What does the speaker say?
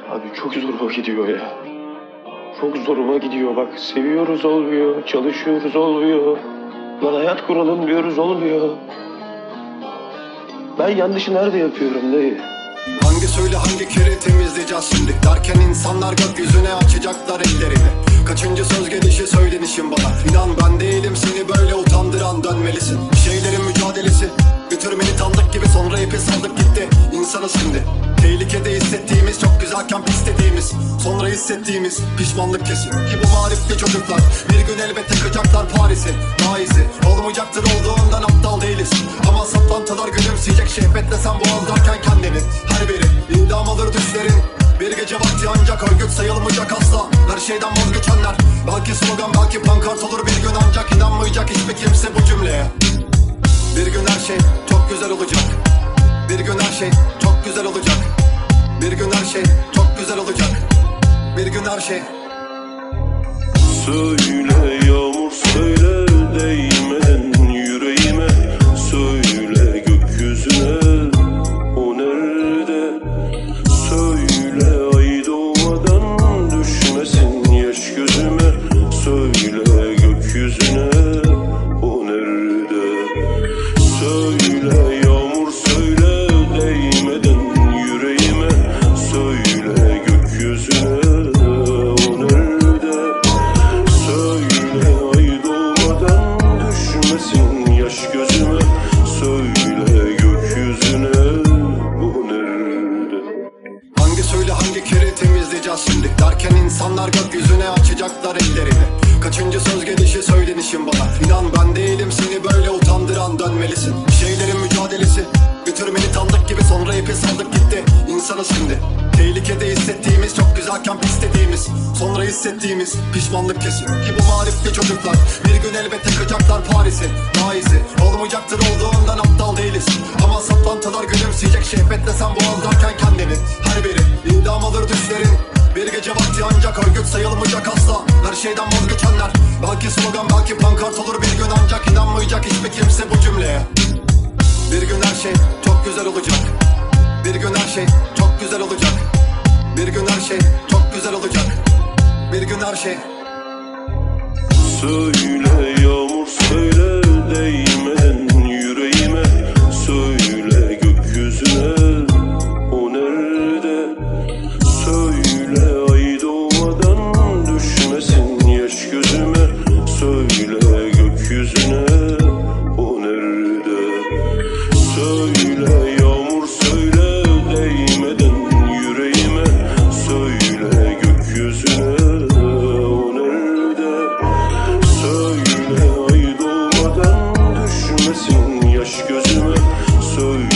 Abi çok zoruma gidiyor ya. Çok zoruma gidiyor bak. Seviyoruz olmuyor, çalışıyoruz olmuyor. Lan hayat kuralım diyoruz olmuyor. Ben yanlışı nerede yapıyorum dayı? Hangi söyle hangi kere temizleyeceğiz şimdi? Derken insanlar gökyüzüne açacaklar ellerini. Kaçıncı söz gelişi söylenişim bana. İnan ben değilim seni böyle utandıran, dönmelisin. Bir şeylerin mücadelesi götürmeni tanıdık gibi, sonra ipi saldık gitti. İnsanız şimdi, tehlikede hissettiğimiz, çok güzelken pis dediğimiz, sonra hissettiğimiz pişmanlık kesin. Ki bu marifli çocuklar bir gün elbet takacaklar Paris'i. Daha iyisi olmayacaktır, olduğundan aptal değiliz. Ama saplantılar gülümseyecek, şehvetle sen boğazlarken kendini. Her biri idam alır düşlerin. Bir gece vakti ancak örgüt sayılmayacak asla. Her şeyden vazgeçenler, belki slogan belki pankart olur bir gün, ancak inanmayacak hiçbir kimse bu cümleye. Bir gün her şey çok güzel olacak. Bir gün her şey çok güzel olacak. Bir gün her şey çok güzel olacak. Bir gün her şey. Söyle yağmur söyle, değmeden yüreğime. Söyle gökyüzüne, o nerede? Söyle ay doğmadan düşmesin yaş gözüme. Söyle gökyüzüne, o nerede? Söyle yağmur söyle, değmeden yüreğime. Söyle gökyüzüne, o nerede? Söyle ay doğmadan düşmesin yaş gözüme. Söyle gökyüzüne, o nerede? Hangi söyle hangi kere temizleyeceğiz şimdi? Derken insanlar gökyüzüne açacaklar ellerini. Kaçıncı söz gelişi söylenişim bana. İnan ben değilim seni böyle utandıran, dönmelisin. Bir şeylerin mücadelesi götürmeni tanıdık gibi, sonra ipi saldık gitti. İnsanız şimdi, tehlikede hissettiğimiz, çok güzelken pis dediğimiz, sonra hissettiğimiz pişmanlık kesin. Ki bu marifli çocuklar bir gün elbet takacaklar Paris'i. Daha iyisi olmayacaktır, olduğundan aptal değiliz. Ama saplantılar gülümseyecek, şehvetle sen boğazlarken kendini. Her biri idam alır düşlerin. Bir gece vakti ancak örgüt sayılmayacak asla. Her şeyden vazgeçenler, belki slogan belki pankart olur bir gün, ancak inanmayacak hiçbir kimse bu cümleye. Bir gün her şey çok güzel olacak. Bir gün her şey çok güzel olacak. Bir gün her şey çok güzel olacak. Bir gün her şey. Söyle yağmur söyle, değmeden yüreğime. Söyle gökyüzüne, o nerede? Söyle ay doğmadan düşmesin yaş gözüme. Söyle gökyüzüne, o nerede? Söyle yağmur söyle, değmeden yüreğime. Söyle gökyüzüne, o nerede? Söyle ay doğmadan düşmesin yaş gözüme. Söyle